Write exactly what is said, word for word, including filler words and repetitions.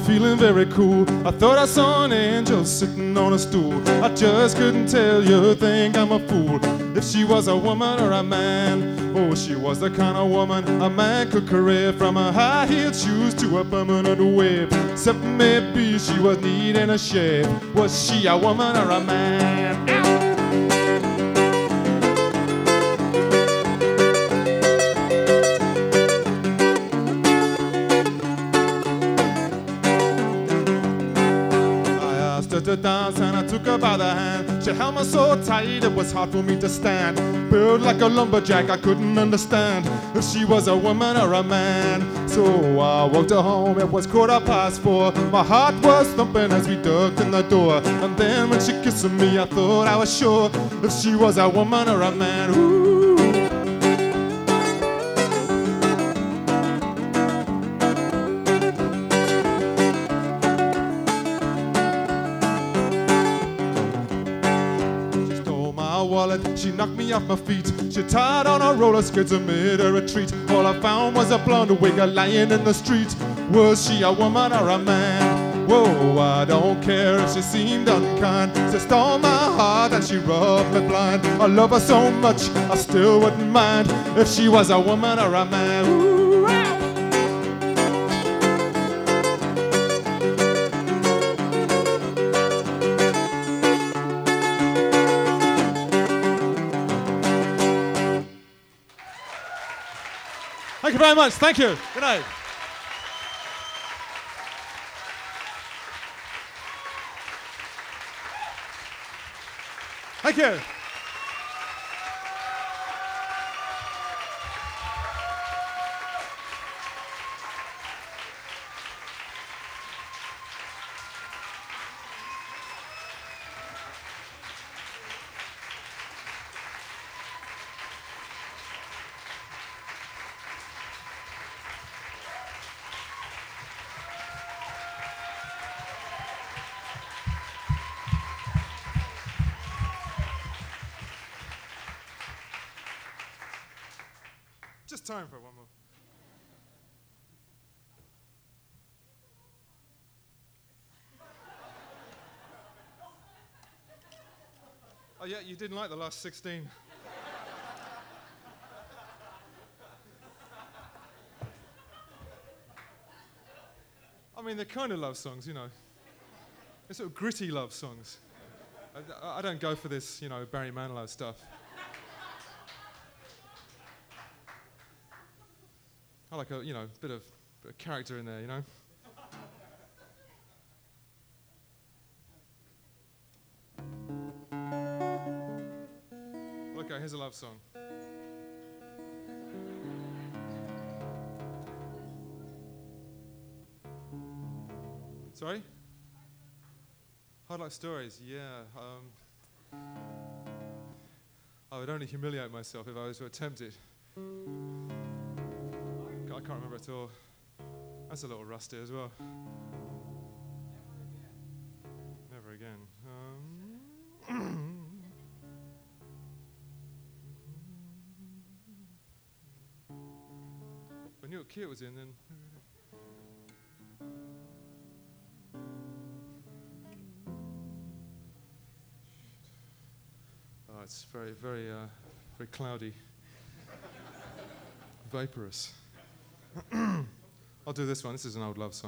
feeling very cool. I thought I saw an angel sitting on a stool. I just couldn't tell, you think I'm a fool. If she was a woman or a man, oh, she was the kind of woman a man could career from her high-heeled shoes to a permanent wave. Except maybe she was needing a shave. Was she a woman or a man? Ow! To dance and I took her by the hand. She held me so tight it was hard for me to stand. Built like a lumberjack, I couldn't understand if she was a woman or a man. So I walked her home, it was quarter past four. My heart was thumping as we ducked in the door. And then when she kissed me I thought I was sure if she was a woman or a man. Ooh. Wallet. She knocked me off my feet. She tied on her roller skates and made her retreat. All I found was a blonde wig lying in the street. Was she a woman or a man? Whoa, I don't care if she seemed unkind. She stole my heart and she rubbed me blind. I love her so much, I still wouldn't mind if she was a woman or a man. Ooh. Thank you very much. Thank you. Good night. Thank you. Just time for one more. Oh yeah, you didn't like the last sixteen. I mean, they're kind of love songs, you know. They're sort of gritty love songs. I, I don't go for this, you know, Barry Manilow stuff. I like a, you know, bit of, bit of character in there, you know. Okay, here's a love song. Sorry? Hard Luck Stories, yeah. Um, I would only humiliate myself if I was to attempt it. I can't remember at all. That's a little rusty as well. Never again. Never again. Um, if I knew what key it was in, then. Oh, it's very, very, uh, very cloudy, vaporous. I'll do this one. This is an old love song.